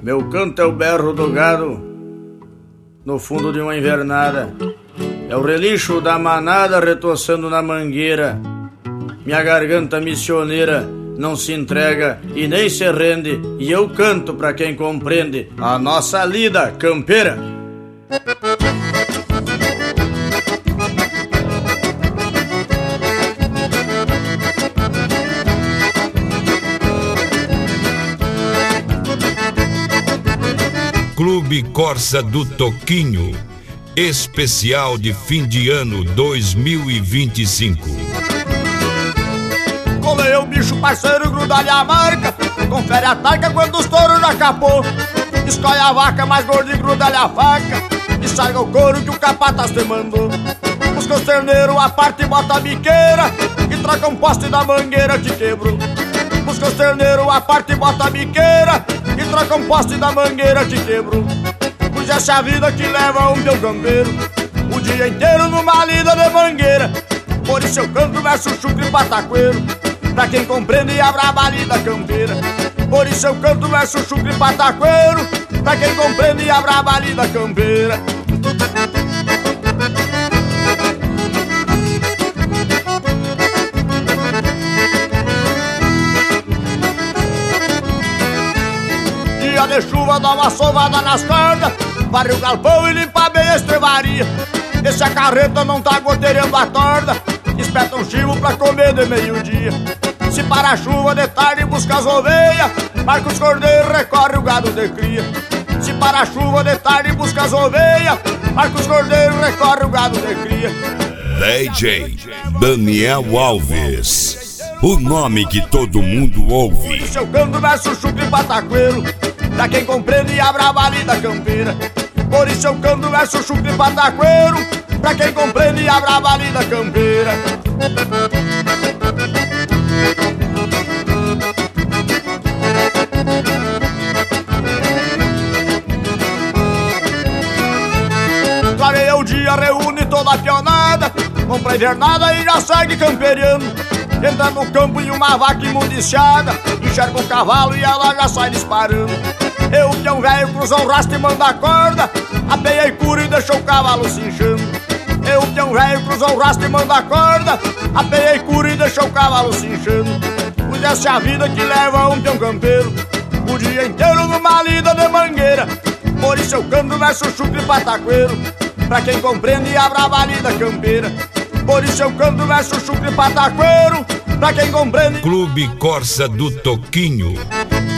Meu canto é o berro do gado no fundo de uma invernada. É o relincho da manada retoçando na mangueira. Minha garganta missioneira não se entrega e nem se rende, e eu canto pra quem compreende a nossa lida campeira. Clube Corsa do Toquinho, especial de fim de ano 2025. Colei o bicho parceiro, gruda-lhe a marca, confere a taca quando os touros já capou. Escolhe a vaca mais gorda e gruda-lhe a faca, e sarga o couro que o capataz te mandou. Busca os terneiros, a parte e bota a biqueira, e troca um poste da mangueira que quebrou. Busca os terneiros, a parte e bota a biqueira, e troca um poste da mangueira que quebrou. Pois essa é a vida que leva um teu campeiro, o dia inteiro numa lida de mangueira. Por isso eu canto verso chucre e pataqueiro, pra quem compreende e abra a lida campeira. Por isso eu canto verso chucre e pataqueiro, pra quem compreende e abra a lida campeira. Dia de chuva dá uma sovada nas cordas, varre o galpão e limpa bem a estrevaria. E se a carreta não tá goteirando a torda, espeta um chivo pra comer de meio-dia. Se para a chuva de tarde busca as ovelhas, marca os cordeiros, recorre o gado de cria. Se para a chuva de tarde busca as ovelhas, marca os cordeiros, recorre o gado de cria. DJ Daniel Alves, o nome que todo mundo ouve. Seu canto verso chucre e pataqueiro, pra quem compreende e abra a lida campeira. Por isso eu canto verso chucre e pataqueiro, pra quem compreende e abra a lida campeira. Clareia o dia, reúne toda a pionada, compra a invernada e já segue camperiano. Entra no campo e uma vaca imundiciada, enxerga um cavalo e ela já sai disparando. Eu, peão velho, cruza o rastro e manda a corda, apeia e cura e deixa o cavalo se inchando. Eu, peão velho, cruza o rastro e manda a corda, apeia e cura e deixa o cavalo se inchando. Pois essa é a vida que leva um peão campeiro, o dia inteiro numa lida de mangueira. Por isso eu canto verso chucre e pataqueiro, pra quem compreende e abra a lida campeira. Por isso eu canto verso chucre e pataqueiro, pra quem compreende. Clube Corsa do Toquinho.